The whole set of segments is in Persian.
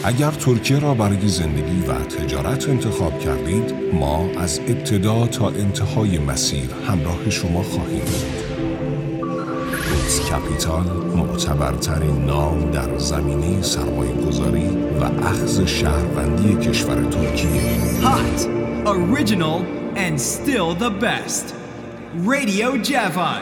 اگر ترکیه را برای زندگی و تجارت انتخاب کردید، ما از ابتدا تا انتهای مسیر همراه شما خواهیم بود. ریتز کپیتال، معتبرترین نام در زمینه سرمایه‌گذاری و اخذ شهروندی کشور ترکیه. Hot, original, and still the best. Radio Javan.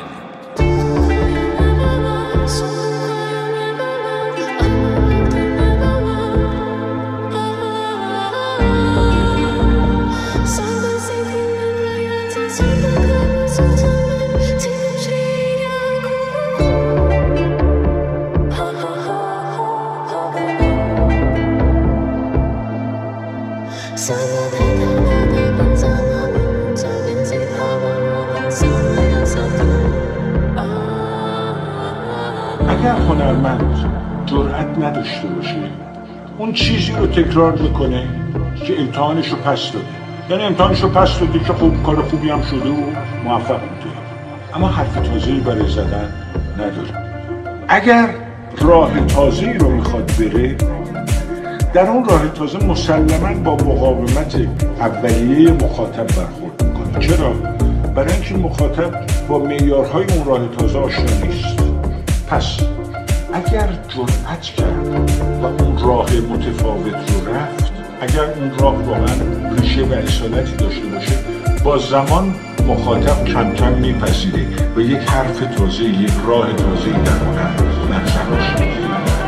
اگر هنرمند جرأت نداشته باشه اون چیزی رو تکرار میکنه که امتحانش رو پس داده، یعنی امتحانش رو پس داده که خوب کار خوبی هم شده و موفق بوده، اما حرف تازه‌ای برای زدن نداره. اگر راه تازه‌ای رو میخواد بره، در اون راه تازه مسلماً با مقاومت اولیه مخاطب برخورد میکنه. چرا؟ برای اینکه مخاطب با معیارهای اون راه تازه آشنا نیست. پس اگر جرأت کرد و اون راه متفاوت رو رفت، اگر اون راه واقعا ریشه و اصالتی داشته باشه، با زمان مخاطب کم کم میپذیره و یک حرف تازه، یک راه تازه در هنر مطرح میشه.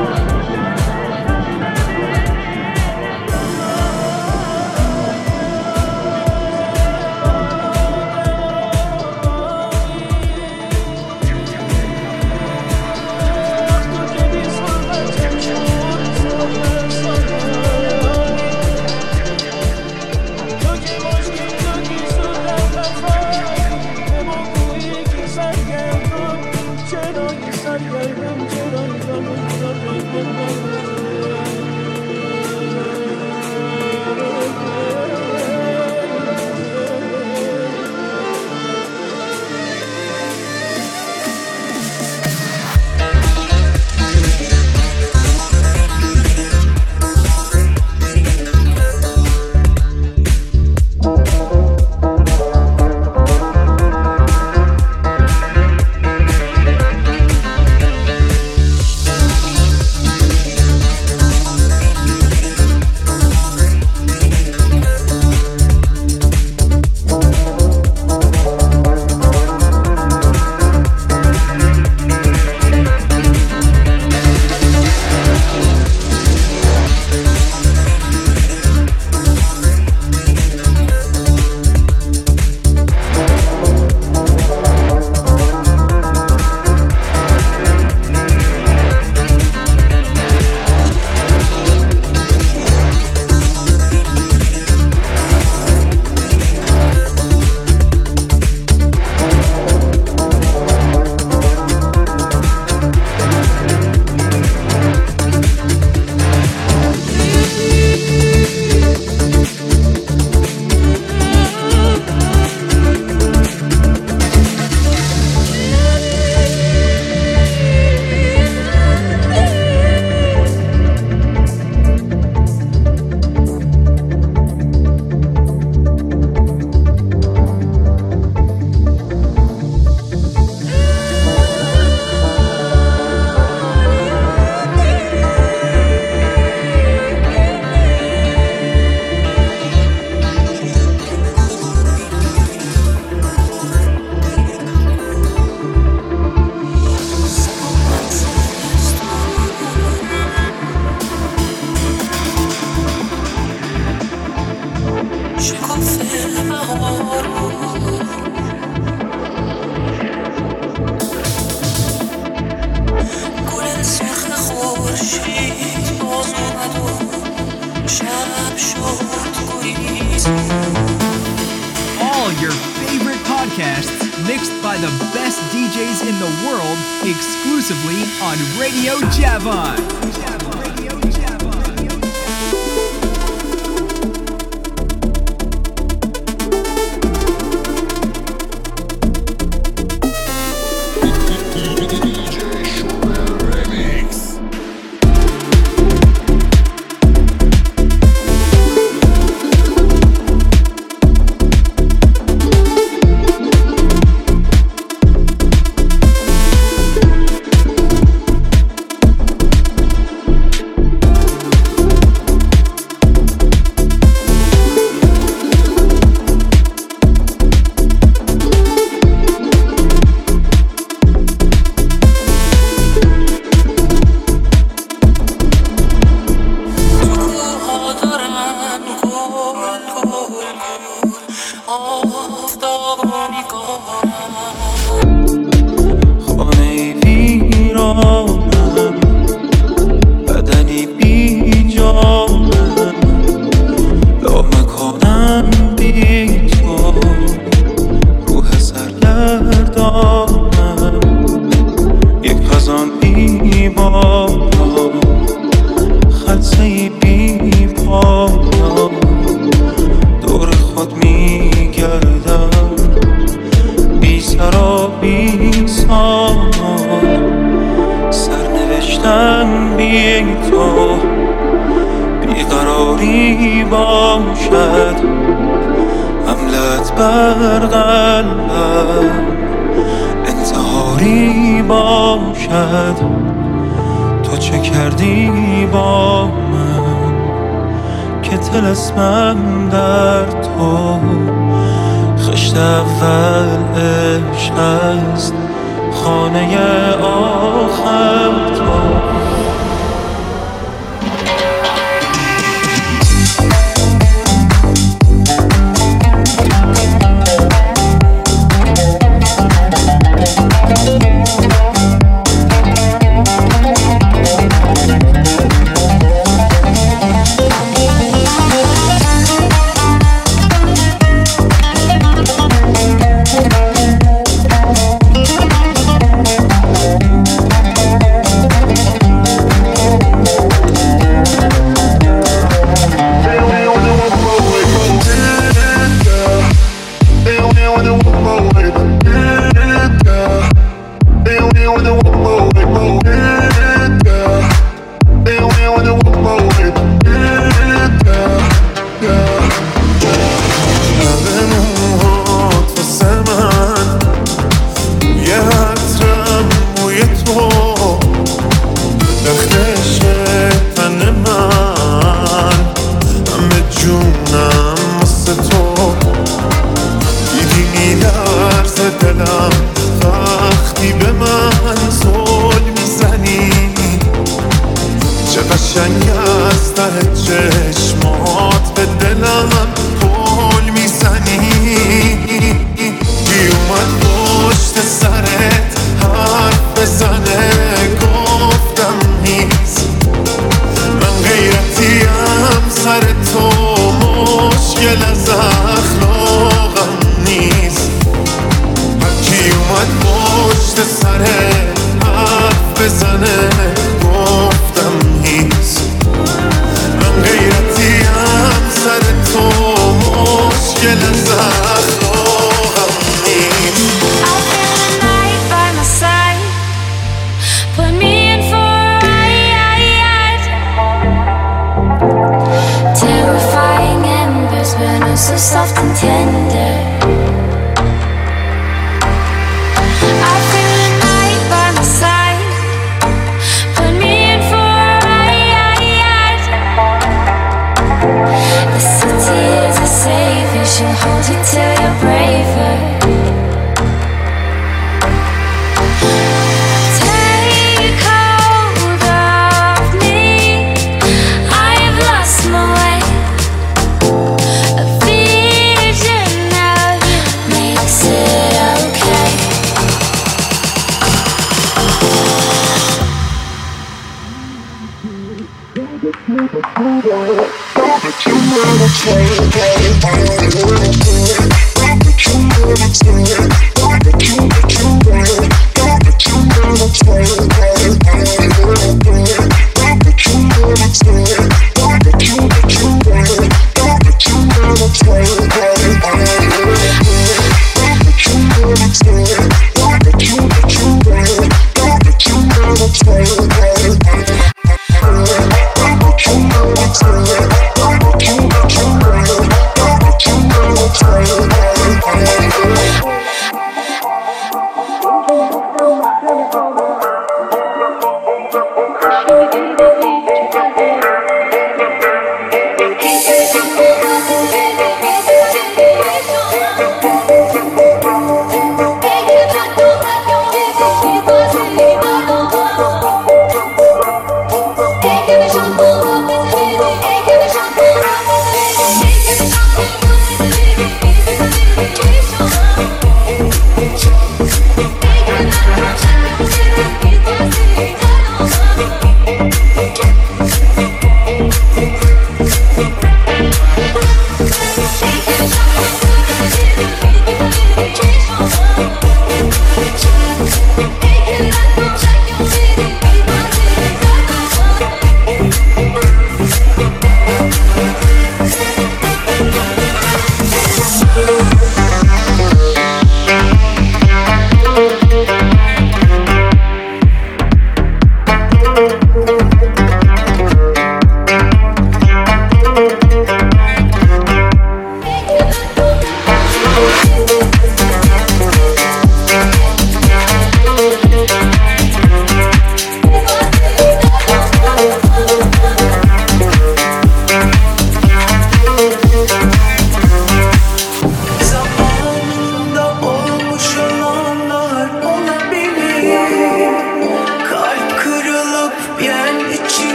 All your favorite podcasts mixed by the best DJs in the world exclusively on Radio Javan. سامان سرنوشتن بی تو بیقراری باشد حملت بر قلبم انتحاری باشد تو چه کردی با من که طلسمم در تو خشت اول عشق است خانه آخر تو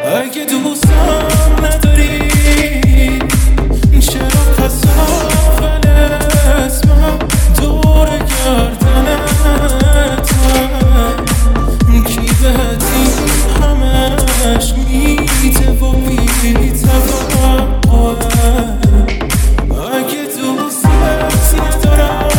اگه دوستم نداری چرا پس اول اسمم دور گردنتم کی بهت این همش میده و بی‌توقعه اگه دوست ندارم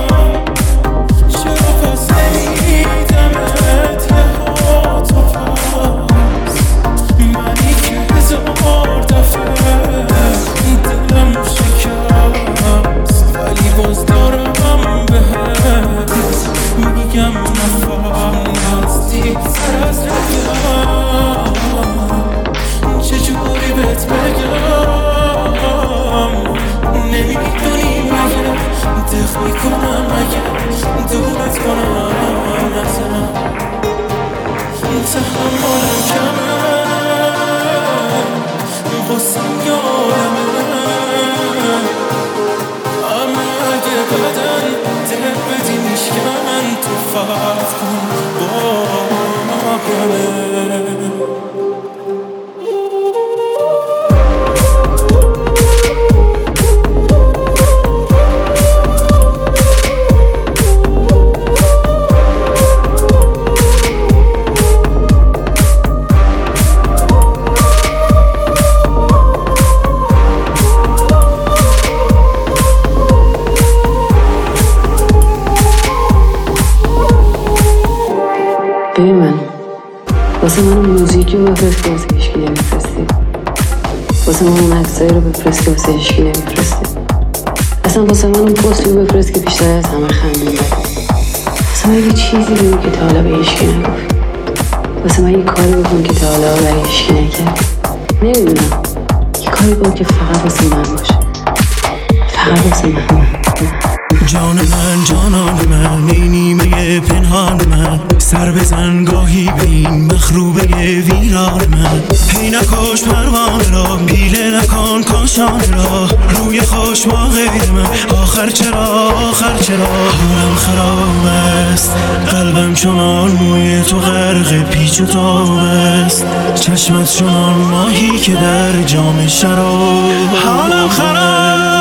چرا پس نیدمت یه هاتو پس منی که هزار دفعه دلم شکست ولی باز دارم بهت میگم نفهم نزدیک‌تر از رفتم چجوری بهت بگم نمیدونی مگه دق میکنم مگه دورت کنم نزنم تحملم کمه غصم یادمه اما اگه بدن دل بدی میشکن تو فرض کن با همه ببین من واسه من موزیکی رو بفرست که واسه هیچکی نمیفرستی واسه من اون عکسایی رو بفرست که واسه هیچکی نمیفرستی اصلا واسه من اون پستی رو بفرست که بیشتر از همه خندیدم واسه من یه چیزی بگو که تا حالا به هیچکی نگفت واسه من یه کاری بکن که تا حالا به هیچکی نکرد نمیدونم یه کاری بکن که فقط واسه من باشه فقط واسه من جان من جانان من ای نیمه پنهان من سر بزن گاهی به این مخروبه ویران من هی نکش پروانه را پیله نکن کاشانه را روی خوش ما غیر من آخر چرا حالم خراب است قلبم چنان موی تو غرق پیچ و تاب است چشمت چنان ماهی که در جام شراب حالم خراب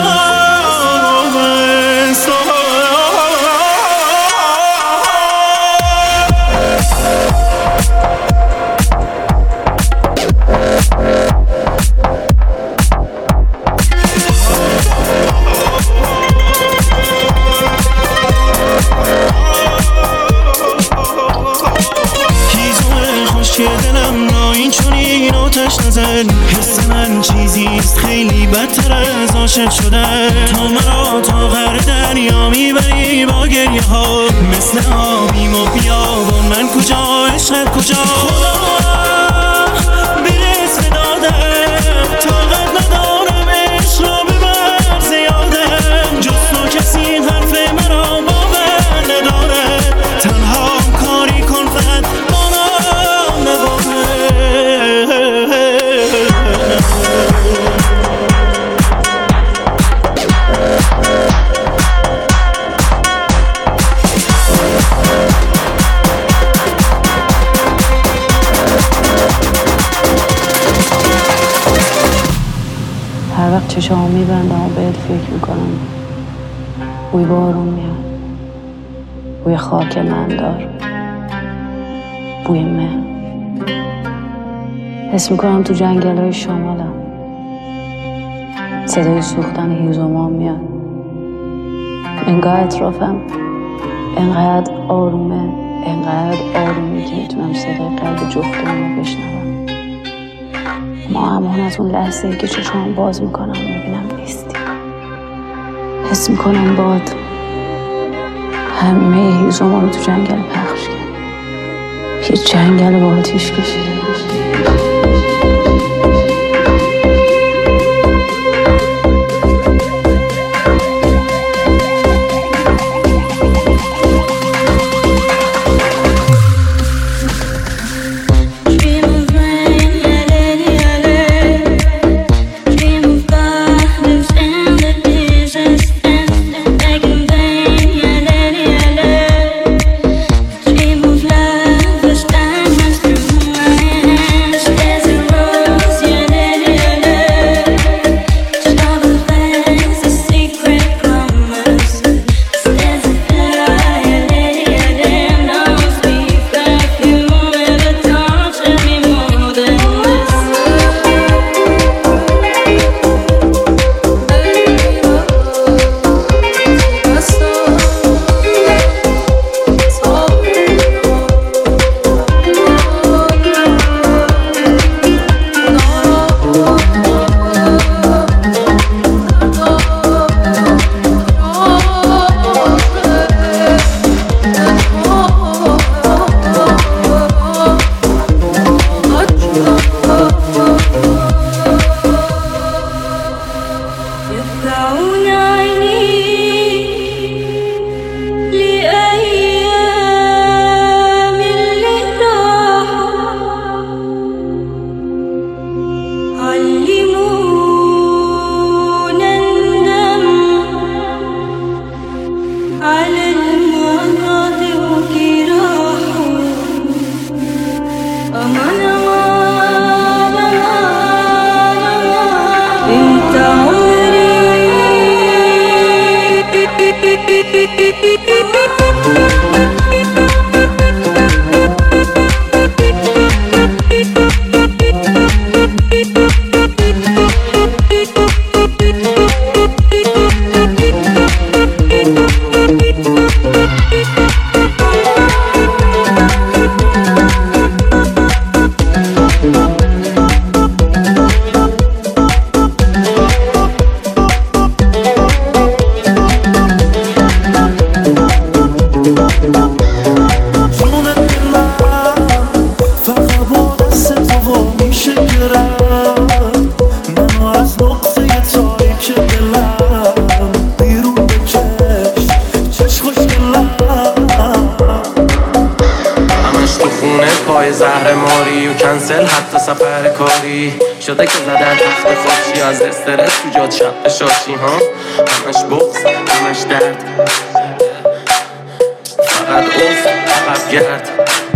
حس من چیزیست خیلی بدتر از عاشق شدن تو مرا تا غر دریا میبری با گریه ها مثل آبیم و بیابان من کجا عشقت کجا خدا برس دادم طاقت ندارم عشق را ببر زیادم جز تو کسی حرف مرا باور نداره تنها کاری کن فقط بارم نباره هر وقت چشامو میبندم و بهت فکر میکنم بوی بارون میاد بوی خاک مندار بوی مه حس میکنم تو جنگل‌های شمالم صدای سوختن هیزومان میاد انگار اطرافم انقدر آرومه انقدر آرومی که میتونم صدای قلب جفتمون رو بشنوم ما همون از اون لحظه‌ای که چشام باز میکنم میبینم نیستی حس میکنم باد همه هیزوما رو تو جنگل پخش کرد یه جنگل با آتیش کشیده کنسل حتی سفر کاری شده که زدن تخت خوشی از استرس تو جاد شب شاشی ها همش بغض همش درد فقط عقب گرد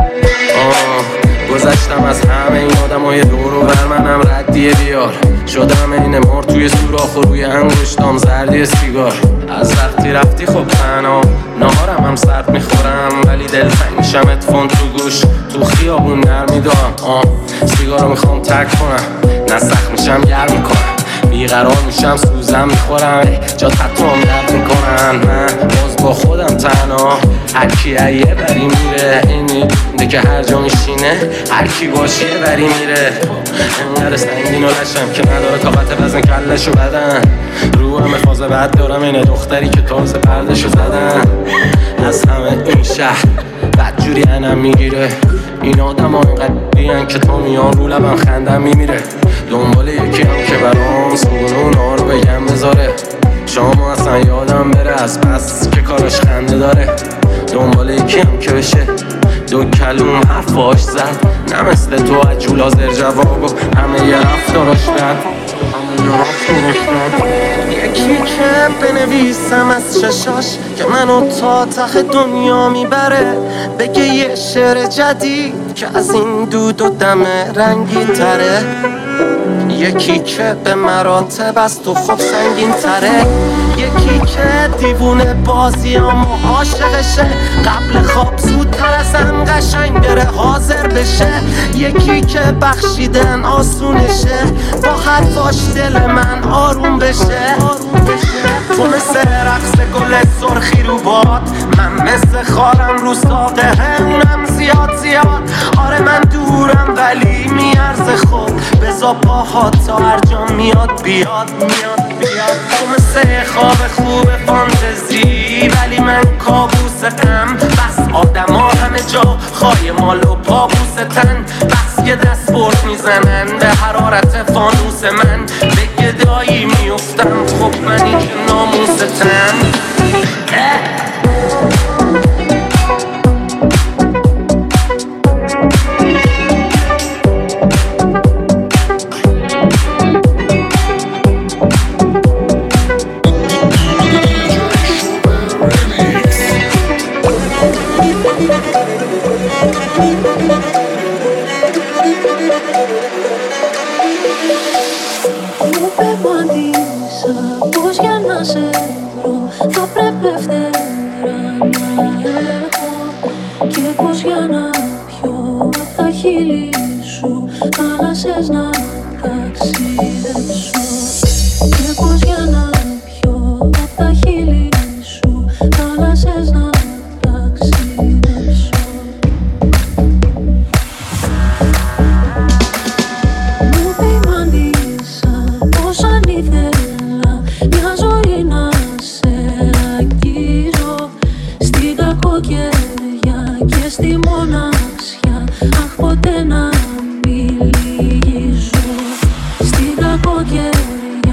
گذشتم از همه این آدمای دور و بر منم ردیه بیار شدم این مار توی سوراخ و روی انگشتام زردی سیگار از وقتی رفتی خب تنها نهارم هم سرد میخورم ولی دلتنگ میشم اتفون تو گوش تو خیابون نرمی دارم سیگارو میخوام ترک کنم نه سخت میشم گرم میکنم بیقرار میشم سوزم میخورم جا تطوام درد میکنن من باز با خودم تنها هرکی یه بری میره این میده که هر جا میشینه هرکی باشه یه بری میره انقدر سنگین و لشم که نداره طاقت وزن کلشو بدن رو همه فاز بد دارم اینه دختری که تازه پردشو زدن از همه این شهر بدجوری انم میگیره این آدم ها اینقدر بیان که تا میان رو لبم خندم میمیره دنبال یکی هم که برام سونونا رو بگم بذاره شام اصلا یادم بره از پس که کارش خنده داره دنبال یکی هم که بشه دو کلوم حرفاش زد نه مثل تو عجول حاضر جواب و همه یه رفتاراش بد یکی که بنویسم از چشاش که منو تا ته دنیا میبره بگه یه شعر جدید که از این دود و دم رنگی تره یکی که به مراتب از تو خوب سنگین تره یکی که دیوونه بازیام و عاشقشه قبل خواب زودتر ازم قشنگ بره حاضر بشه یکی که بخشیدن آسونشه با حرفاش دل من آروم بشه تو مثل رقص گل سرخی رو باد من مثل خارم رو ساقه اونم زیاد آره من دورم ولی میارزه خوب بزا باها تا هر جا میاد بیاد تو مثل خواب خوب فانتزی ولی من کابوس غم بس آدم ها همه جا خواهی مال و پابوس تن بس یه دست برد میزنن به حرارت فانوس من به گدایی میفتم خب منی که ناموستم Στην κακοκαιρία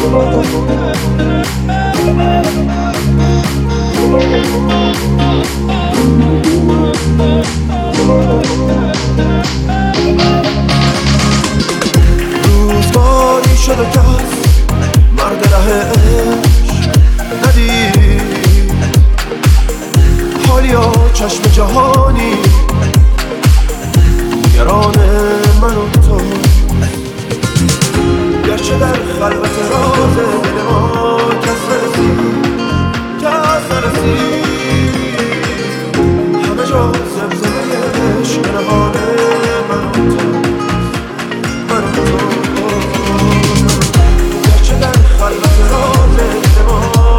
روزگاری شده کس مرد ره عشق ندید حالیا چشم جهانی گران من و تو گرچه در خلوت راز دل ما کس نرسید همه جا زمزمه عشق نهان من و تو گرچه در خلوت راز دل ما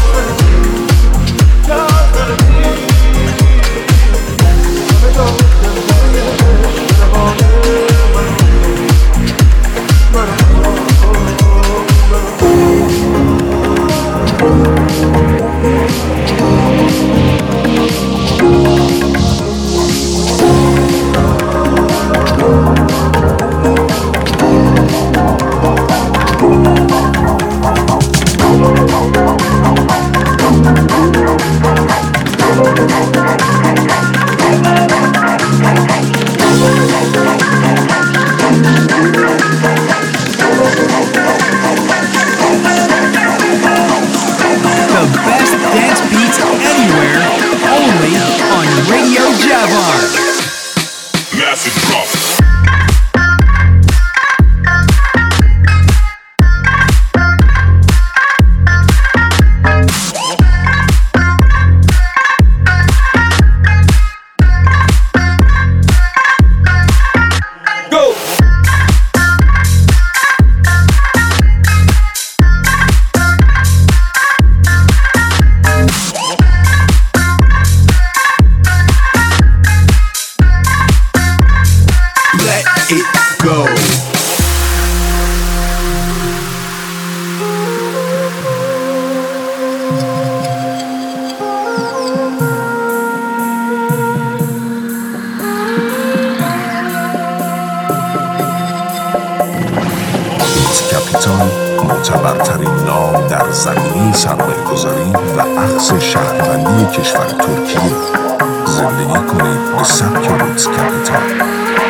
کس نرسید همه جا زمزمه عشق نهان من و معتبرترین نام در زمینه سرمایه‌گذاری و اخذ شهروندی کشور ترکیه. زندگی کنید به سبک روتس کپیتال.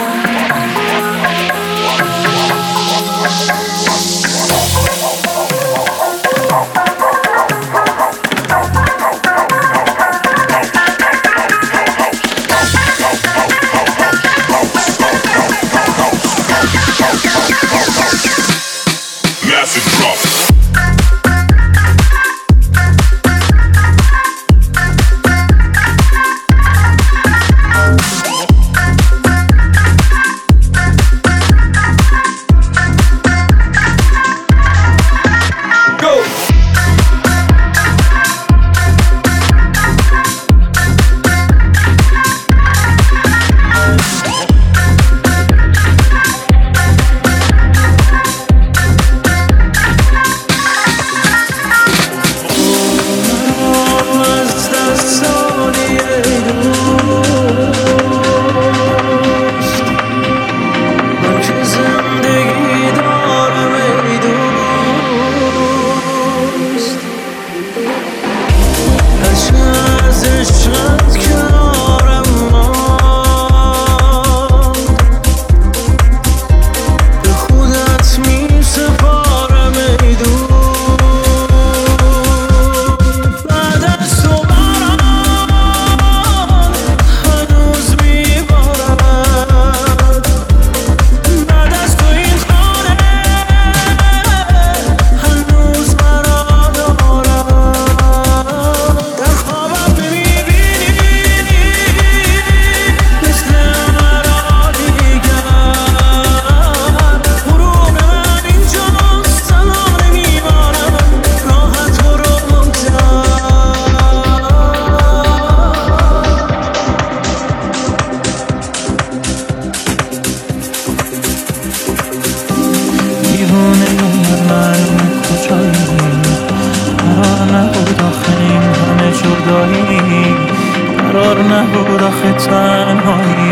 قرار نبود آخه تنهایی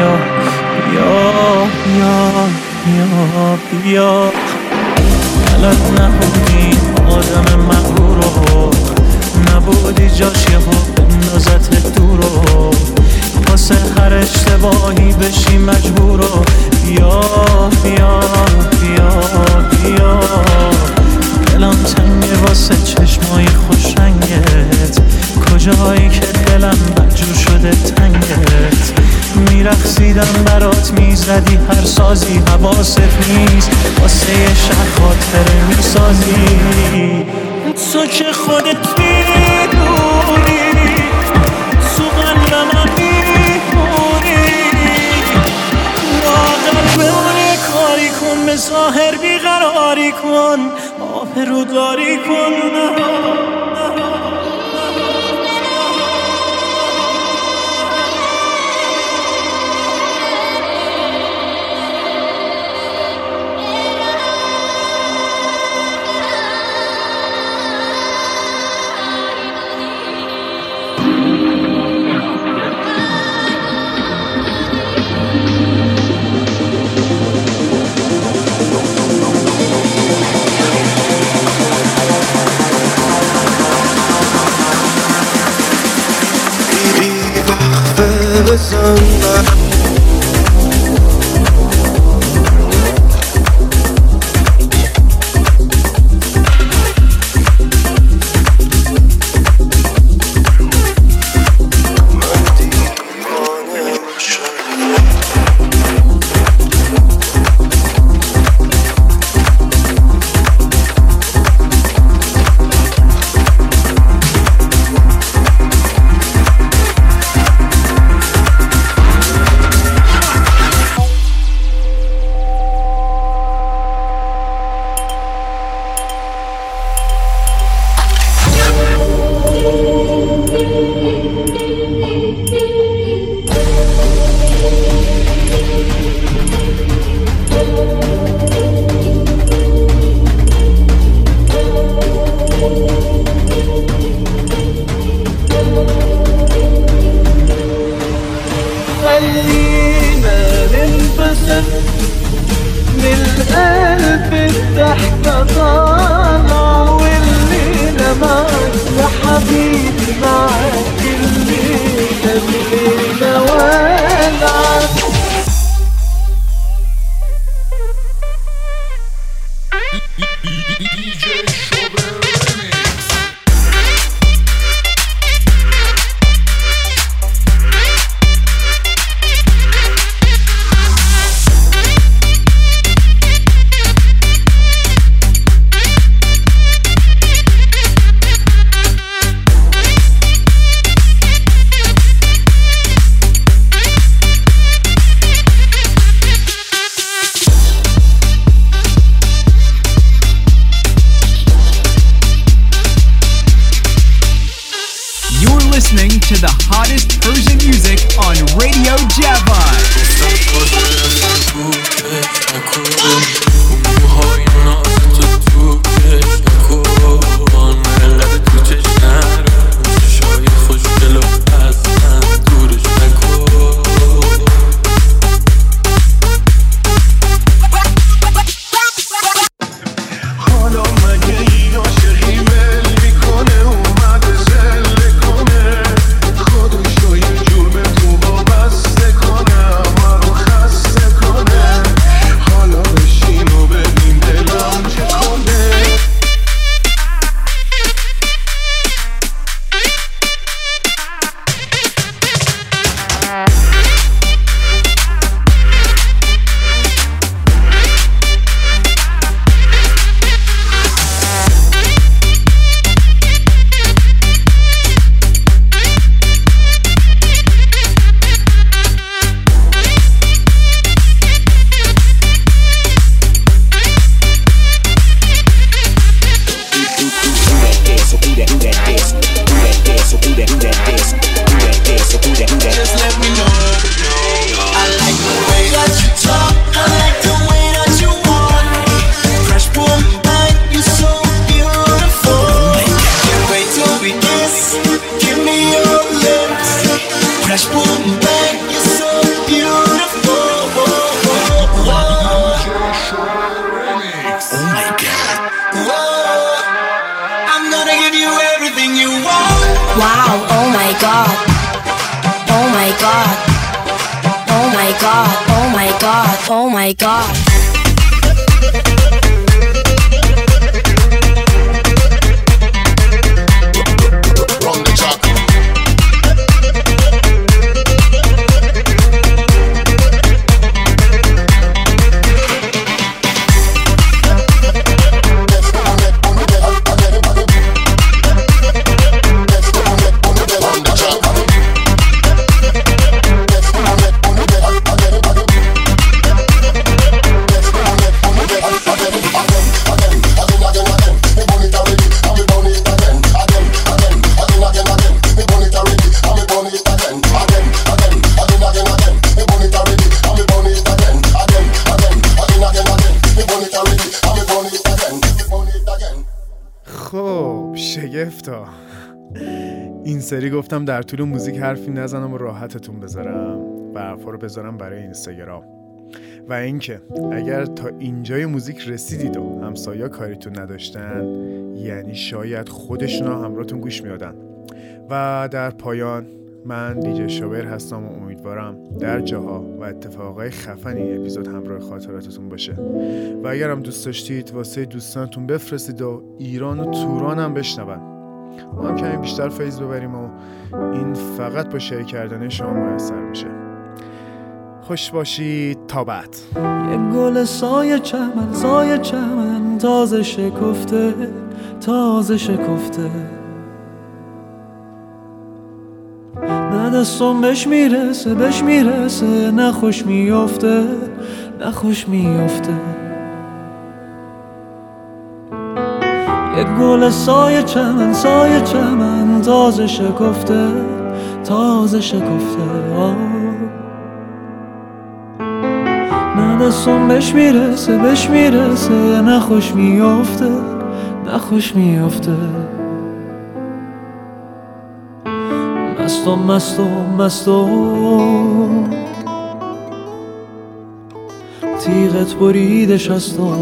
بیا غلط نبودیم آدم مغرور رو نبودی جاش یهو بندازت دور رو واسه هر اشتباهی بشی مجبور رو بیا بیا بیا بیا دلم تنگه واسه چشمای خوش رنگت کجایی که دلم مجبور شده تنگت میرقصیدم برات میزدی هر سازی حواست نیست واسه یه شهر خاطره میسازی تو که خودت میدونی تو قلبم میمونی واقعا بمونه کاری کن به ظاهر بیقراری کن آبروداری کن my god, oh my god, oh my god, oh my god. شگفتا. این سری گفتم در طول موزیک حرفی نزنم و راحتتون بذارم و حرفا رو بذارم برای اینستاگرام. و اینکه اگر تا اینجای موزیک رسیدید و همسایا کاریتون نداشتن، یعنی شاید خودشونا همراهتون گوش میادن. و در پایان من دیجی شاور هستم و امیدوارم در جاها و اتفاقای خفن این اپیزود همراه خاطراتتون باشه. و اگرم دوست داشتید واسه دوستانتون بفرستید و ایران و توران هم بشنون. ما هم کمی بیشتر فیض ببریم و این فقط با شیر کردن شما میسر میشه. خوش باشید تا بعد. یک گل سایه چمن تازه شکفته نه دستم بهش میرسه نه خوش میافته یک گل سایه چمن تازه شکفته نه دستم بهش میرسه نه خوش میافته مستم تیغت بریدش از تو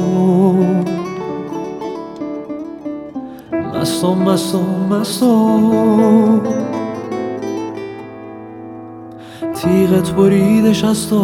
مستم تیغت بریدش از تو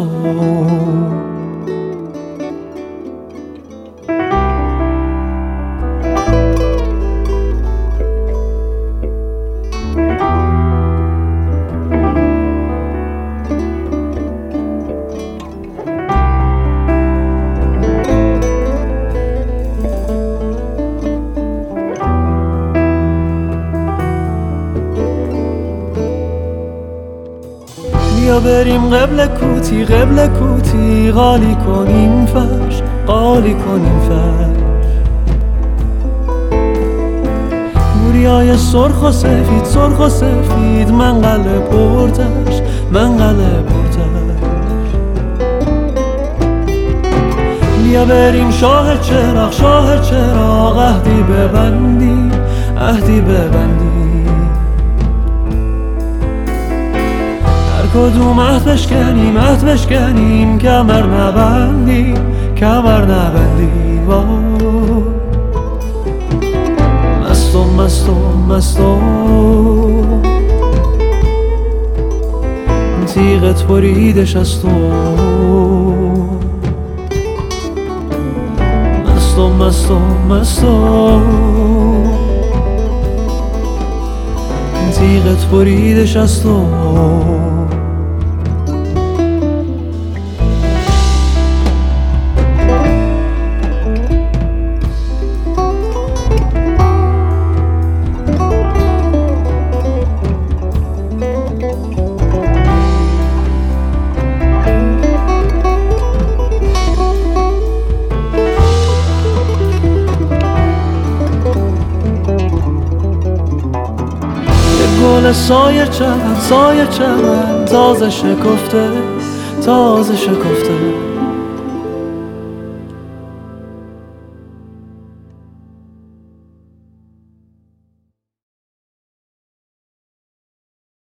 بیا بریم قبل کوتی قالی کنیم فرش موریای سرخ و سفید منقل پرتش بیا بریم شاه چراغ عهدی ببندی کدوم عهد بشکنیم کمر نبندی مستم تیغت بریدش از تو مستم تیغت بریدش از تو گل سایه چمن تازه شکفته